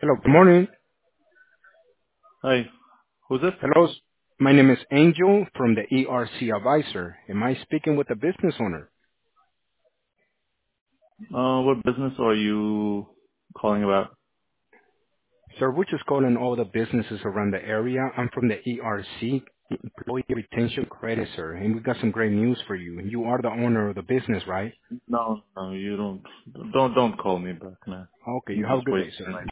Hello, good morning. Hi, who's this? Hello, my name is Angel from the ERC Advisor. Am I speaking with the business owner? What business are you calling about? Sir, we're just calling all the businesses around the area. I'm from the ERC, Employee Retention Credit, sir, and we got some great news for you. You are the owner of the business, right? No, you don't call me back, man. Okay, You you have a just good day, wasting sir. my